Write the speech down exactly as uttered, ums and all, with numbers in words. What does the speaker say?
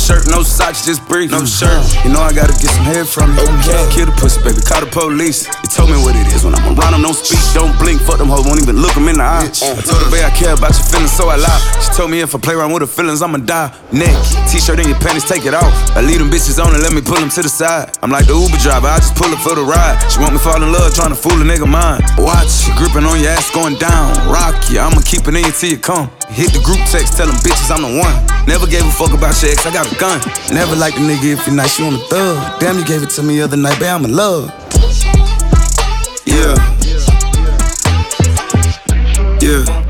shirt, no socks, just brief. No shirt. You know I gotta get some hair from you. Okay. Kill the pussy, baby, call the police. You told me what it is. When I'm around them, don't speak, don't blink. Fuck them hoes, won't even look them in the eye. I told her, babe, I care about your feelings, so I lie. She told me if I play around with her feelings, I'ma die. Neck, t-shirt in your panties, take it off. I leave them bitches on and let me pull them to the side. I'm like the Uber driver, I just pull her for the ride. She want me fall in love, trying to fool a nigga mind. Watch, you gripping on your ass going down. Rock you, I'ma keep it in you till you come. Hit the group text, tell them bitches I'm the one. Never gave a fuck about your ex, I got a gun. Never liked a nigga if you're nice, you on the thug. Damn, you gave it to me the other night, babe, I'm in love. Yeah. Yeah.